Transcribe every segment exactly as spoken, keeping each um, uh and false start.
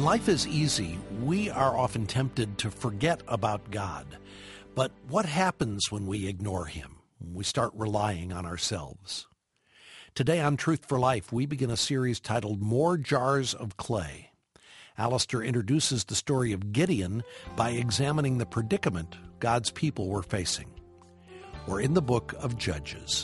life is easy, we are often tempted to forget about God. But what happens when we ignore him, when we start relying on ourselves? Today on Truth for Life, we begin a series titled More Jars of Clay. Alistair introduces the story of Gideon by examining the predicament God's people were facing. We're in the book of Judges.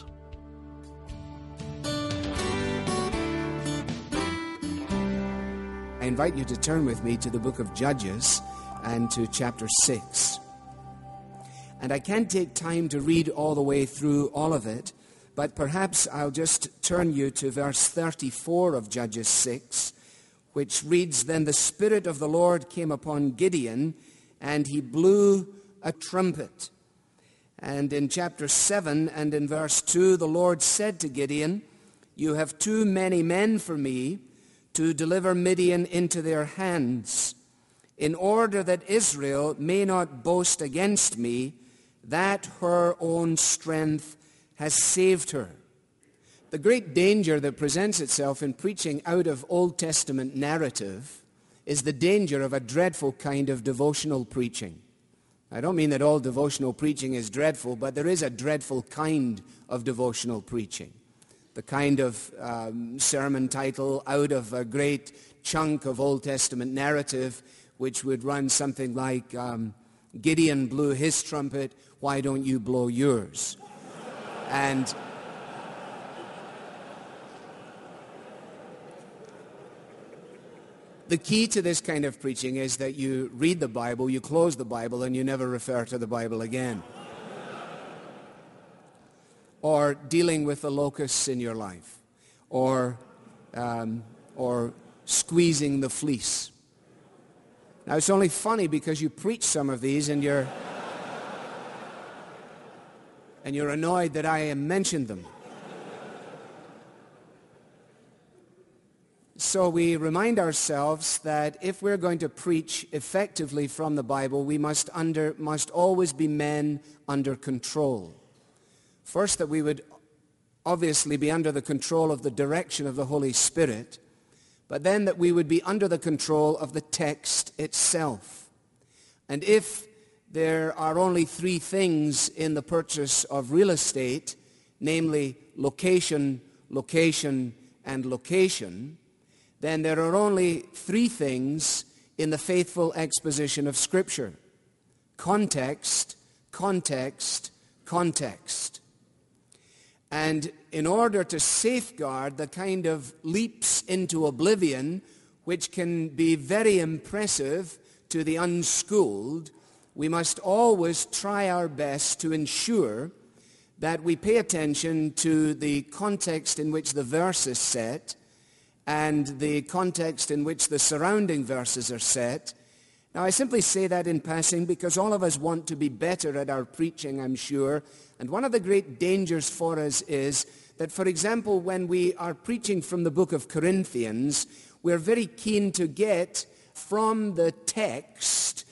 I invite you to turn with me to the book of Judges and to chapter six. And I can't take time to read all the way through all of it, but perhaps I'll just turn you to verse thirty-four of Judges six, which reads, "Then the Spirit of the Lord came upon Gideon, and he blew a trumpet." And in chapter seven and in verse two, the Lord said to Gideon, "You have too many men for me to deliver Midian into their hands, in order that Israel may not boast against me that her own strength has saved her." The great danger that presents itself in preaching out of Old Testament narrative is the danger of a dreadful kind of devotional preaching. I don't mean that all devotional preaching is dreadful, but there is a dreadful kind of devotional preaching. The kind of um, sermon title out of a great chunk of Old Testament narrative, which would run something like, um, Gideon blew his trumpet, why don't you blow yours? And the key to this kind of preaching is that you read the Bible, you close the Bible, and you never refer to the Bible again. Or dealing with the locusts in your life, or um, or squeezing the fleece. Now, it's only funny because you preach some of these and you're and you're annoyed that I mentioned them. So we remind ourselves that if we're going to preach effectively from the Bible, we must under must always be men under control. First, that we would obviously be under the control of the direction of the Holy Spirit, but then that we would be under the control of the text itself. And if there are only three things in the purchase of real estate, namely location, location, and location, then there are only three things in the faithful exposition of Scripture: context, context, context. And in order to safeguard the kind of leaps into oblivion, which can be very impressive to the unschooled, we must always try our best to ensure that we pay attention to the context in which the verse is set and the context in which the surrounding verses are set. Now, I simply say that in passing because all of us want to be better at our preaching, I'm sure. And one of the great dangers for us is that, for example, when we are preaching from the book of Corinthians, we're very keen to get from the text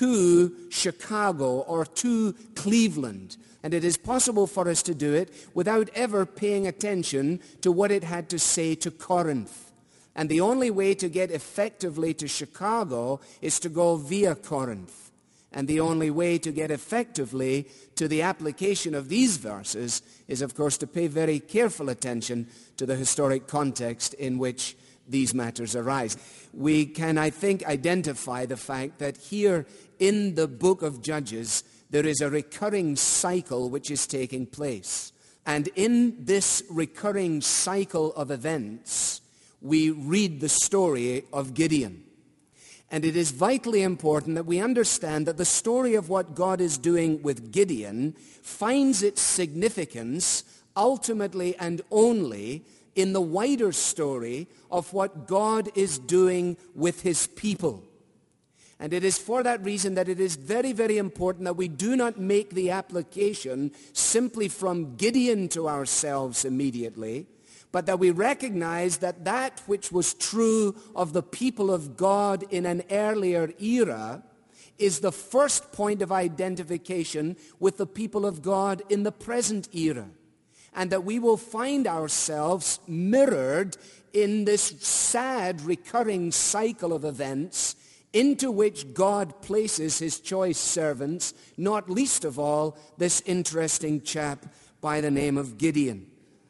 to Chicago or to Cleveland. And it is possible for us to do it without ever paying attention to what it had to say to Corinth. And the only way to get effectively to Chicago is to go via Corinth. And the only way to get effectively to the application of these verses is, of course, to pay very careful attention to the historic context in which these matters arise. We can, I think, identify the fact that here in the book of Judges, there is a recurring cycle which is taking place. And in this recurring cycle of events, we read the story of Gideon. And it is vitally important that we understand that the story of what God is doing with Gideon finds its significance ultimately and only in the wider story of what God is doing with his people. And it is for that reason that it is very, very important that we do not make the application simply from Gideon to ourselves immediately, but that we recognize that that which was true of the people of God in an earlier era is the first point of identification with the people of God in the present era. and that we will find ourselves mirrored in this sad recurring cycle of events into which God places his choice servants, not least of all this interesting chap by the name of Gideon.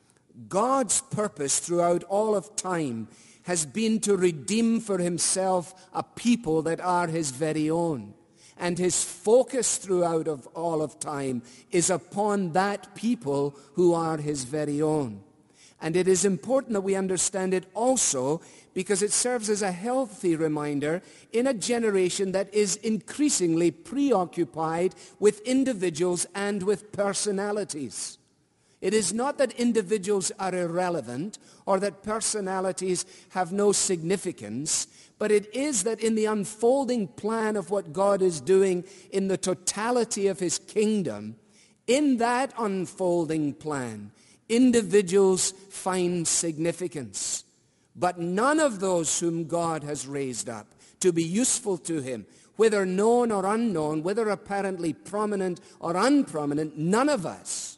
God's purpose throughout all of time has been to redeem for himself a people that are his very own. And his focus throughout of all of time is upon that people who are his very own. And it is important that we understand it also because it serves as a healthy reminder in a generation that is increasingly preoccupied with individuals and with personalities. It is not that individuals are irrelevant or that personalities have no significance, but it is that in the unfolding plan of what God is doing in the totality of his kingdom, in that unfolding plan, individuals find significance. But none of those whom God has raised up to be useful to him, whether known or unknown, whether apparently prominent or unprominent, none of us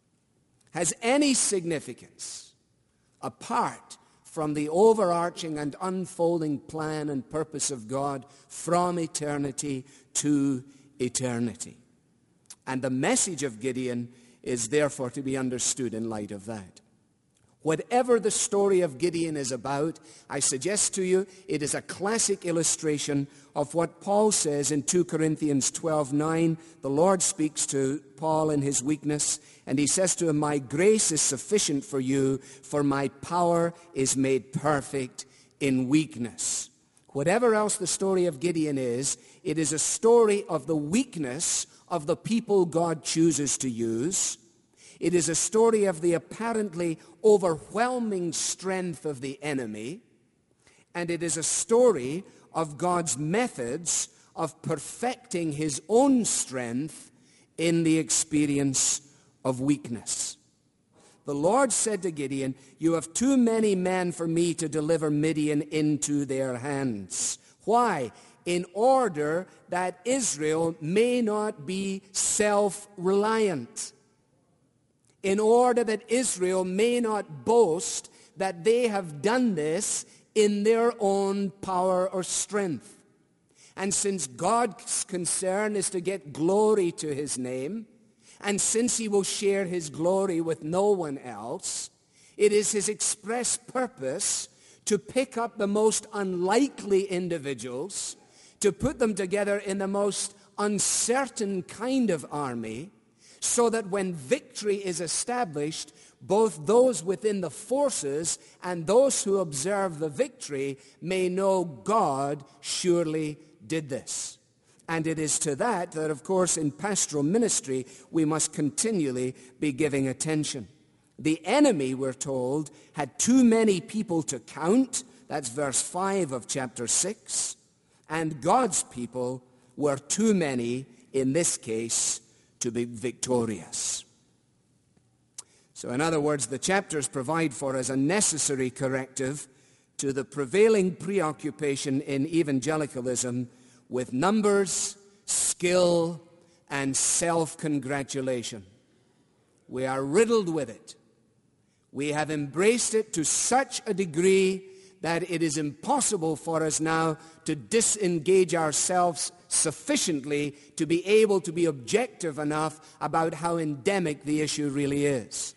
has any significance apart from the overarching and unfolding plan and purpose of God from eternity to eternity. And the message of Gideon is therefore to be understood in light of that. Whatever the story of Gideon is about, I suggest to you it is a classic illustration of what Paul says in two Corinthians twelve nine. The Lord speaks to Paul in his weakness, and he says to him, "My grace is sufficient for you, for my power is made perfect in weakness." Whatever else the story of Gideon is, it is a story of the weakness of the people God chooses to use. It is a story of the apparently overwhelming strength of the enemy. And it is a story of God's methods of perfecting his own strength in the experience of weakness. The Lord said to Gideon, "You have too many men for me to deliver Midian into their hands." Why? In order that Israel may not be self-reliant. In order that Israel may not boast that they have done this in their own power or strength. And since God's concern is to get glory to his name, and since he will share his glory with no one else, it is his express purpose to pick up the most unlikely individuals, to put them together in the most uncertain kind of army, so that when victory is established, both those within the forces and those who observe the victory may know God surely did this. And it is to that that, of course, in pastoral ministry, we must continually be giving attention. The enemy, we're told, had too many people to count. That's verse five of chapter six. And God's people were too many, in this case, to be victorious. So in other words, the chapters provide for us a necessary corrective to the prevailing preoccupation in evangelicalism with numbers, skill, and self-congratulation. We are riddled with it. We have embraced it to such a degree that it is impossible for us now to disengage ourselves sufficiently to be able to be objective enough about how endemic the issue really is.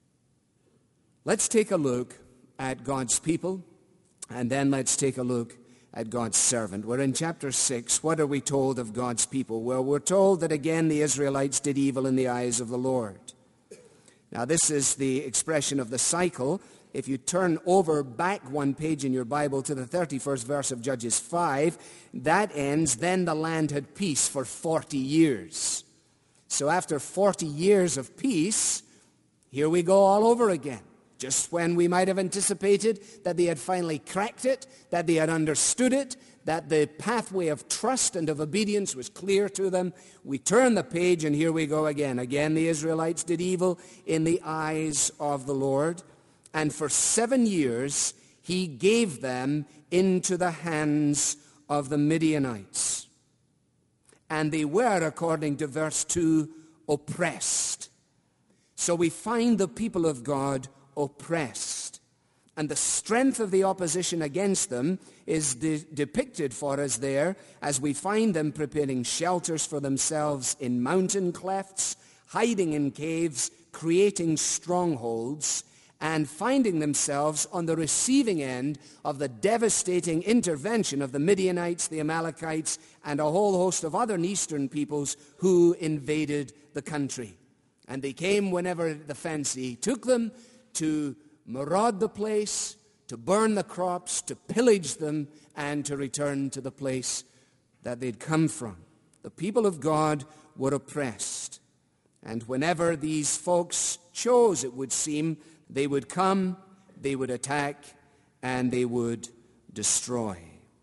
Let's take a look at God's people, and then let's take a look at God's servant. We're in chapter six. What are we told of God's people? Well, we're told that again the Israelites did evil in the eyes of the Lord. Now, this is the expression of the cycle. If you turn over back one page in your Bible to the thirty-first verse of Judges five, that ends, "Then the land had peace for forty years. So after forty years of peace, here we go all over again. Just when we might have anticipated that they had finally cracked it, that they had understood it, that the pathway of trust and of obedience was clear to them, we turn the page and here we go again. Again, the Israelites did evil in the eyes of the Lord. And for seven years, he gave them into the hands of the Midianites. And they were, according to verse two, oppressed. So we find the people of God oppressed. And the strength of the opposition against them is de- depicted for us there as we find them preparing shelters for themselves in mountain clefts, hiding in caves, creating strongholds, and finding themselves on the receiving end of the devastating intervention of the Midianites, the Amalekites, and a whole host of other eastern peoples who invaded the country. And they came whenever the fancy took them to maraud the place, to burn the crops, to pillage them, and to return to the place that they'd come from. The people of God were oppressed. And whenever these folks chose, it would seem, they would come, they would attack, and they would destroy.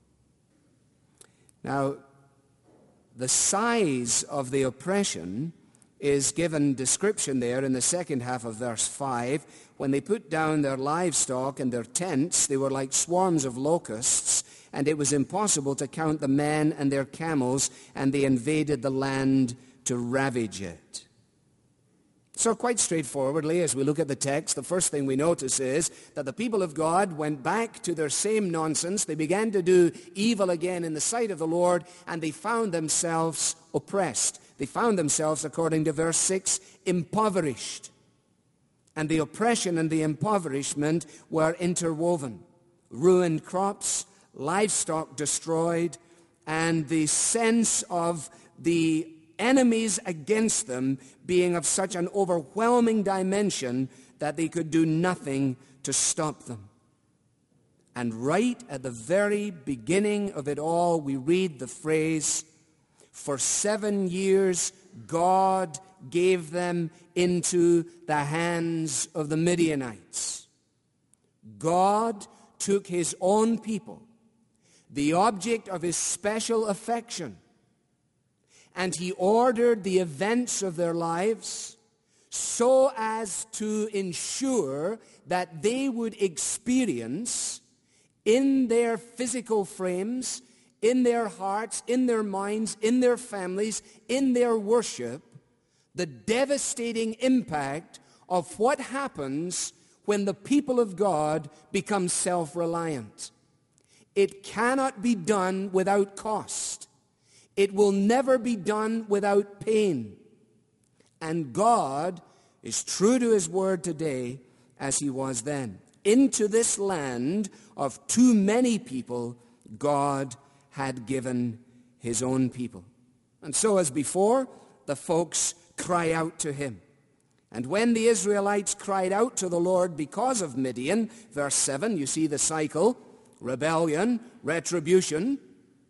Now, the size of the oppression is given description there in the second half of verse five. When they put down their livestock and their tents, they were like swarms of locusts, and it was impossible to count the men and their camels, and they invaded the land to ravage it. So quite straightforwardly, as we look at the text, the first thing we notice is that the people of God went back to their same nonsense. They began to do evil again in the sight of the Lord, and they found themselves oppressed. They found themselves, according to verse six, impoverished. And the oppression and the impoverishment were interwoven. Ruined crops, livestock destroyed, and the sense of the enemies against them being of such an overwhelming dimension that they could do nothing to stop them. And right at the very beginning of it all, we read the phrase, "For seven years God gave them into the hands of the Midianites." God took his own people, the object of his special affection, and he ordered the events of their lives so as to ensure that they would experience in their physical frames, in their hearts, in their minds, in their families, in their worship, the devastating impact of what happens when the people of God become self-reliant. It cannot be done without cost. It will never be done without pain. And God is true to his word today as he was then. Into this land of too many people, God had given his own people. And so as before, the folks cry out to him. And when the Israelites cried out to the Lord because of Midian, verse seven, you see the cycle, rebellion, retribution,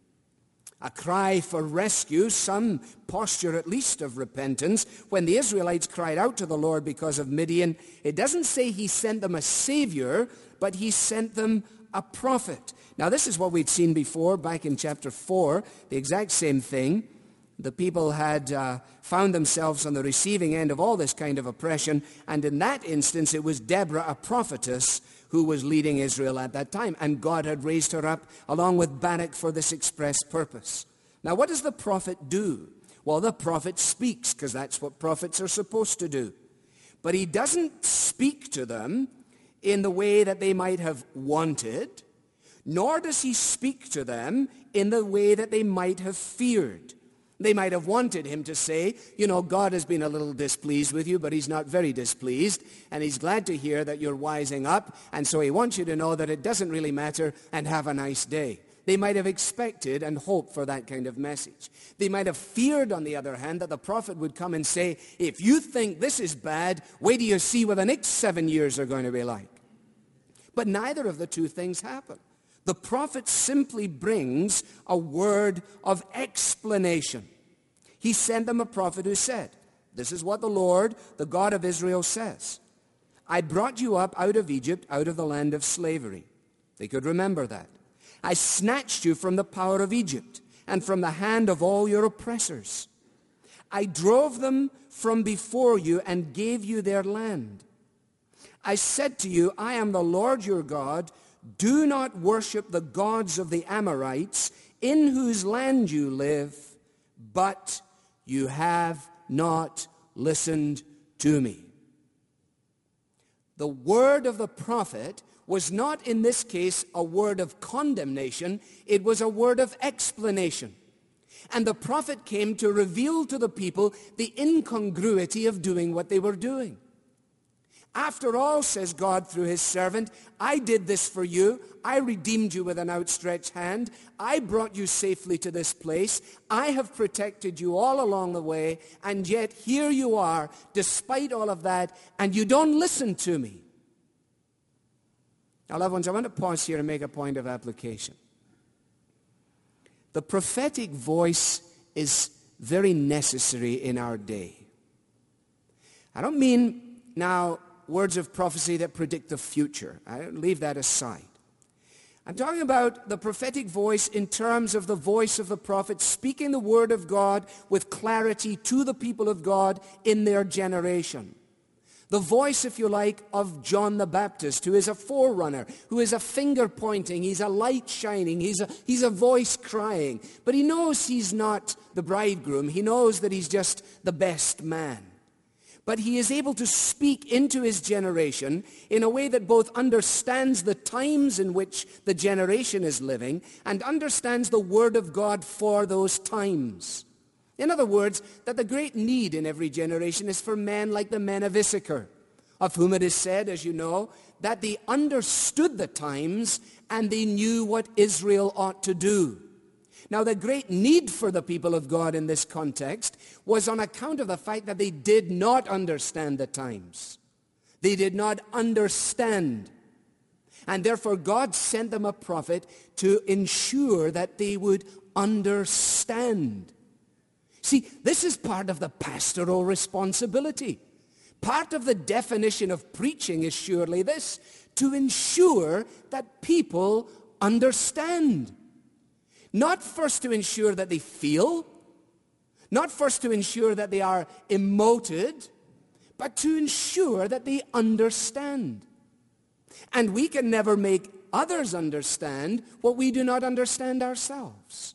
a cry for rescue, some posture at least of repentance. When the Israelites cried out to the Lord because of Midian, it doesn't say he sent them a savior, but he sent them a prophet. Now this is what we'd seen before back in chapter four, the exact same thing. The people had uh, found themselves on the receiving end of all this kind of oppression, and in that instance it was Deborah, a prophetess, who was leading Israel at that time, and God had raised her up along with Barak for this express purpose. Now what does the prophet do? Well, the prophet speaks, because that's what prophets are supposed to do. But he doesn't speak to them in the way that they might have wanted, nor does he speak to them in the way that they might have feared. They might have wanted him to say, you know, God has been a little displeased with you, but he's not very displeased, and he's glad to hear that you're wising up, and so he wants you to know that it doesn't really matter, and have a nice day. They might have expected and hoped for that kind of message. They might have feared, on the other hand, that the prophet would come and say, if you think this is bad, wait till you see what the next seven years are going to be like. But neither of the two things happen. The prophet simply brings a word of explanation. He sent them a prophet who said, this is what the Lord, the God of Israel, says. I brought you up out of Egypt, out of the land of slavery. They could remember that. I snatched you from the power of Egypt and from the hand of all your oppressors. I drove them from before you and gave you their land. I said to you, I am the Lord your God. Do not worship the gods of the Amorites, in whose land you live, but you have not listened to me. The word of the prophet was not in this case a word of condemnation, it was a word of explanation. And the prophet came to reveal to the people the incongruity of doing what they were doing. After all, says God through his servant, I did this for you. I redeemed you with an outstretched hand. I brought you safely to this place. I have protected you all along the way. And yet here you are, despite all of that, and you don't listen to me. Now, loved ones, I want to pause here and make a point of application. The prophetic voice is very necessary in our day. I don't mean now words of prophecy that predict the future. I don't leave that aside. I'm talking about the prophetic voice in terms of the voice of the prophet speaking the word of God with clarity to the people of God in their generation. The voice, if you like, of John the Baptist, who is a forerunner, who is a finger pointing, he's a light shining, he's a, he's a voice crying. But he knows he's not the bridegroom. He knows that he's just the best man. But he is able to speak into his generation in a way that both understands the times in which the generation is living and understands the word of God for those times. In other words, that the great need in every generation is for men like the men of Issachar, of whom it is said, as you know, that they understood the times and they knew what Israel ought to do. Now, the great need for the people of God in this context was on account of the fact that they did not understand the times. They did not understand. And therefore, God sent them a prophet to ensure that they would understand. See, this is part of the pastoral responsibility. Part of the definition of preaching is surely this, to ensure that people understand. Not first to ensure that they feel, not first to ensure that they are emoted, but to ensure that they understand. And we can never make others understand what we do not understand ourselves.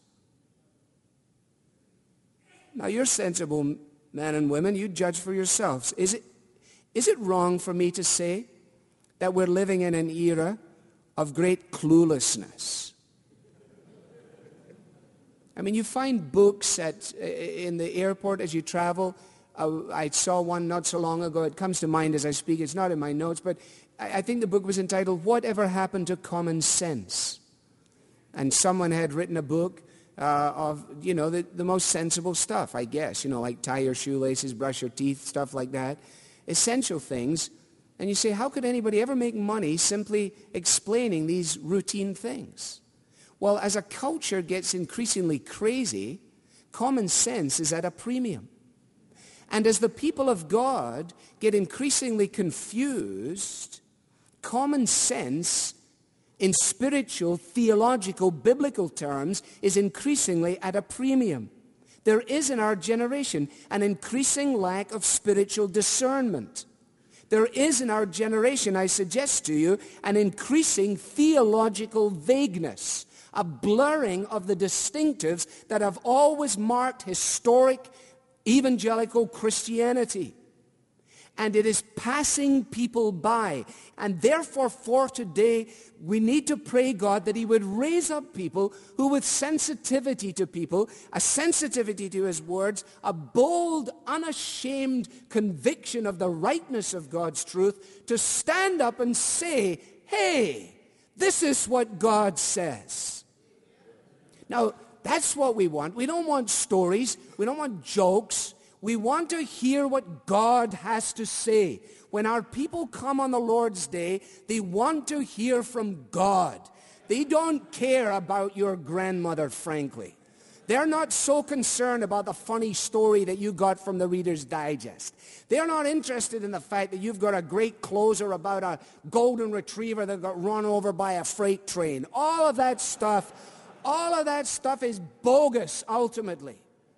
Now, you're sensible men and women. You judge for yourselves. Is it, is it wrong for me to say that we're living in an era of great cluelessness? I mean, you find books at, in the airport as you travel. Uh, I saw one not so long ago. It comes to mind as I speak. It's not in my notes, but I, I think the book was entitled, Whatever Happened to Common Sense? And someone had written a book Uh, of, you know, the, the most sensible stuff, I guess. You know, like tie your shoelaces, brush your teeth, stuff like that. Essential things. And you say, how could anybody ever make money simply explaining these routine things? Well, as a culture gets increasingly crazy, common sense is at a premium. And as the people of God get increasingly confused, common sense in spiritual, theological, biblical terms, is increasingly at a premium. There is in our generation an increasing lack of spiritual discernment. There is in our generation, I suggest to you, an increasing theological vagueness, a blurring of the distinctives that have always marked historic evangelical Christianity. And it is passing people by. And therefore, for today, we need to pray, God, that he would raise up people who with sensitivity to people, a sensitivity to his words, a bold, unashamed conviction of the rightness of God's truth, to stand up and say, hey, this is what God says. Now, that's what we want. We don't want stories. We don't want jokes. We want to hear what God has to say. When our people come on the Lord's Day, they want to hear from God. They don't care about your grandmother, frankly. They're not so concerned about the funny story that you got from the Reader's Digest. They're not interested in the fact that you've got a great closer about a golden retriever that got run over by a freight train. All of that stuff, all of that stuff is bogus, ultimately.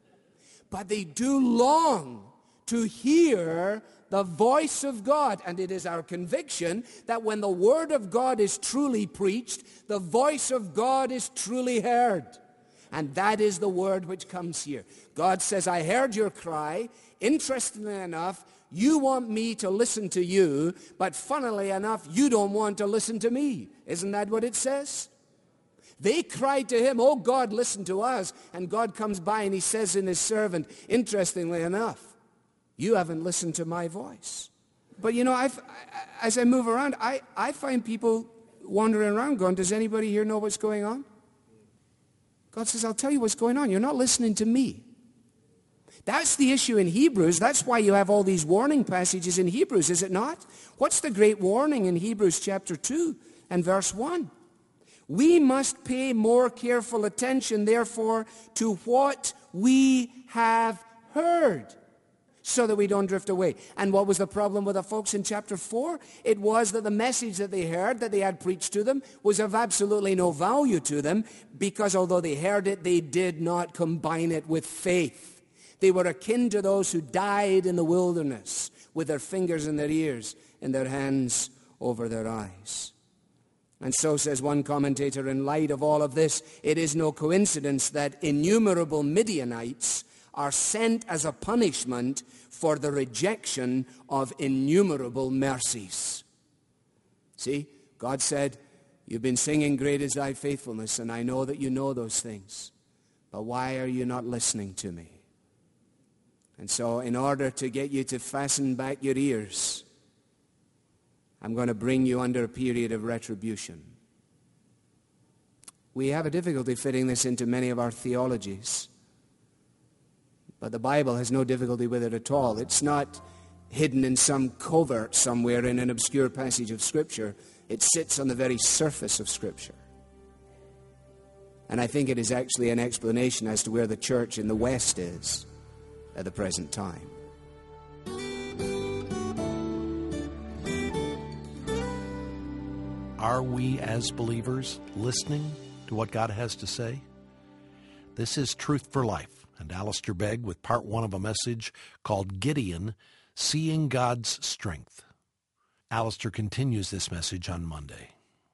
But they do long to hear the voice of God. And it is our conviction that when the word of God is truly preached, the voice of God is truly heard. And that is the word which comes here. God says, I heard your cry. Interestingly enough, you want me to listen to you, but funnily enough, you don't want to listen to me. Isn't that what it says? They cried to him, oh God, listen to us. And God comes by and he says in his servant, interestingly enough, you haven't listened to my voice. But you know, I've, I, as I move around, I, I find people wandering around going, does anybody here know what's going on? God says, I'll tell you what's going on. You're not listening to me. That's the issue in Hebrews. That's why you have all these warning passages in Hebrews, is it not? What's the great warning in Hebrews chapter two and verse one? We must pay more careful attention, therefore, to what we have heard, so that we don't drift away. And what was the problem with the folks in chapter four? It was that the message that they heard, that they had preached to them, was of absolutely no value to them, because although they heard it, they did not combine it with faith. They were akin to those who died in the wilderness with their fingers in their ears and their hands over their eyes. And so, says one commentator, in light of all of this, it is no coincidence that innumerable Midianites are sent as a punishment for the rejection of innumerable mercies. See, God said, you've been singing, great is thy faithfulness, and I know that you know those things. But why are you not listening to me? And so in order to get you to fasten back your ears, I'm going to bring you under a period of retribution. We have a difficulty fitting this into many of our theologies. But the Bible has no difficulty with it at all. It's not hidden in some covert somewhere in an obscure passage of Scripture. It sits on the very surface of Scripture. And I think it is actually an explanation as to where the church in the West is at the present time. Are we as believers listening to what God has to say? This is Truth for Life, and Alistair Begg with part one of a message called Gideon, Seeing God's Strength. Alistair continues this message on Monday.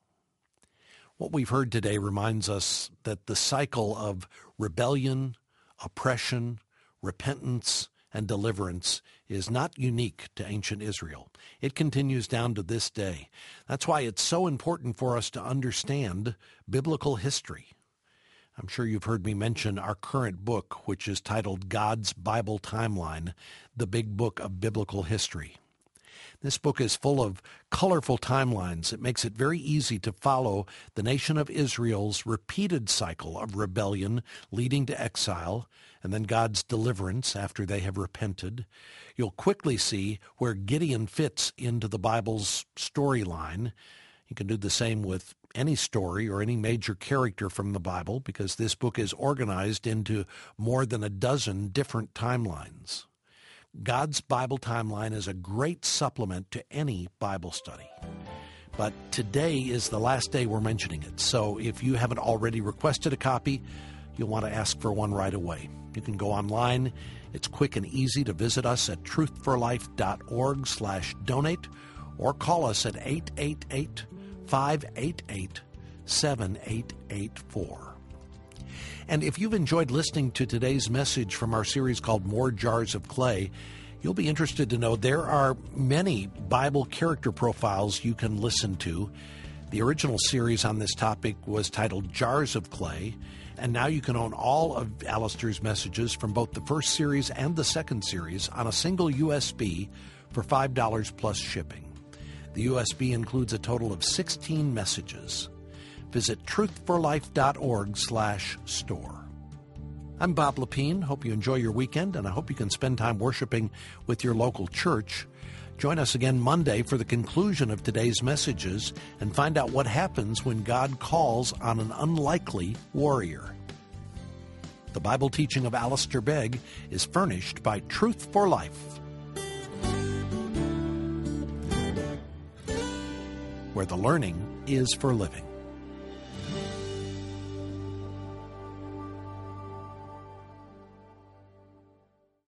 What we've heard today reminds us that the cycle of rebellion, oppression, repentance, and deliverance is not unique to ancient Israel. It continues down to this day. That's why it's so important for us to understand biblical history. I'm sure you've heard me mention our current book, which is titled God's Bible Timeline, the Big Book of Biblical History. This book is full of colorful timelines. It makes it very easy to follow the nation of Israel's repeated cycle of rebellion leading to exile, and then God's deliverance after they have repented. You'll quickly see where Gideon fits into the Bible's storyline. You can do the same with any story or any major character from the Bible, because this book is organized into more than a dozen different timelines. God's Bible Timeline is a great supplement to any Bible study. But today is the last day we're mentioning it, so if you haven't already requested a copy, you'll want to ask for one right away. You can go online. It's quick and easy to visit us at truthforlife.org slash donate, or call us at eight eight eight, five eight eight, seven eight eight four. And if you've enjoyed listening to today's message from our series called More Jars of Clay, you'll be interested to know there are many Bible character profiles you can listen to. The original series on this topic was titled Jars of Clay, and now you can own all of Alistair's messages from both the first series and the second series on a single U S B for five dollars plus shipping. The U S B includes a total of sixteen messages. Visit truthforlife.org slash store. I'm Bob Lepine. Hope you enjoy your weekend, and I hope you can spend time worshiping with your local church. Join us again Monday for the conclusion of today's messages and find out what happens when God calls on an unlikely warrior. The Bible teaching of Alistair Begg is furnished by Truth for Life, where the learning is for living.